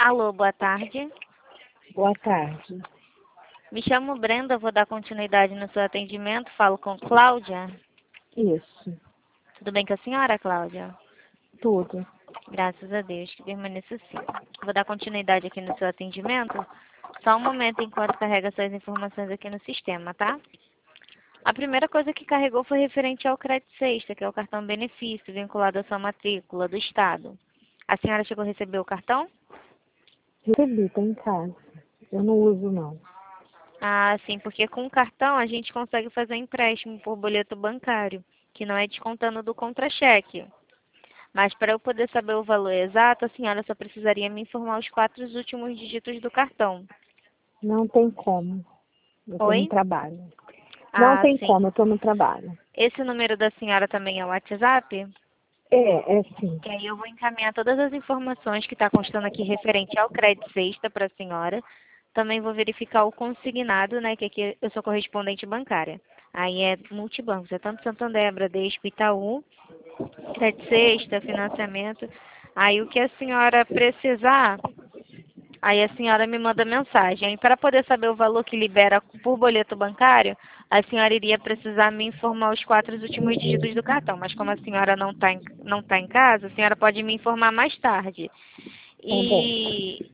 Alô, boa tarde. Boa tarde. Me chamo Brenda, vou dar continuidade no seu atendimento. Falo com Cláudia. Isso, Tudo bem com a senhora, Cláudia? tudo. Graças a Deus, que permaneça assim. Vou dar continuidade aqui no seu atendimento. Só um momento enquanto carrega suas informações aqui no sistema, tá? A primeira coisa que carregou foi referente ao crédito sexta, que é o cartão benefício vinculado à sua matrícula do Estado. A senhora chegou a receber o cartão? Recebi, tá em casa. Eu não uso, não. Ah, sim, porque com o cartão a gente consegue fazer empréstimo por boleto bancário, que não é descontando do contra-cheque. Mas para eu poder saber o valor exato, a senhora só precisaria me informar os 4 últimos dígitos do cartão. Não tem como. Eu tô no Oi? trabalho. Não Ah, tem sim. como, eu tô no trabalho. Esse número da senhora também é o WhatsApp? É sim. Que aí eu vou encaminhar todas as informações que está constando aqui referente ao crédito sexta para a senhora. Também vou verificar o consignado, né, que aqui eu sou correspondente bancária. Aí é multibancos, é tanto Santander, Bradesco, Itaú, crédito sexta, financiamento. Aí o que a senhora precisar, aí a senhora me manda mensagem. E para poder saber o valor que libera por boleto bancário, a senhora iria precisar me informar os 4 últimos dígitos do cartão. Mas como a senhora não tá em casa, a senhora pode me informar mais tarde. Tá bom. E,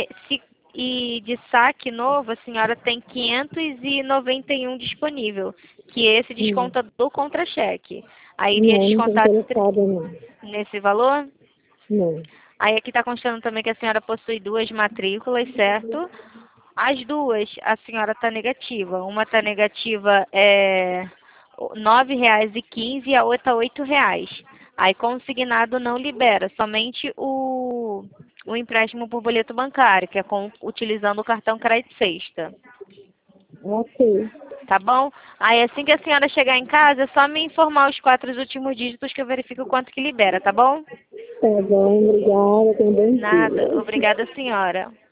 e de saque novo, a senhora tem 591 disponível, que esse Não, desconta do contra-cheque. Aí iria não tô descontar interessada, não. nesse valor. Não. Aí aqui está constando também que a senhora possui 2 matrículas, certo? As duas, a senhora está negativa. Uma está negativa R$ 9,15 e a outra R$ 8. Aí consignado não libera, somente o empréstimo por boleto bancário, que é utilizando o cartão crédito sexta. Ok. Tá bom? Aí assim que a senhora chegar em casa, é só me informar os 4 últimos dígitos que eu verifico o quanto que libera, tá bom? Tá bom, obrigada. Tenha um bom Nada. dia. Obrigada, senhora.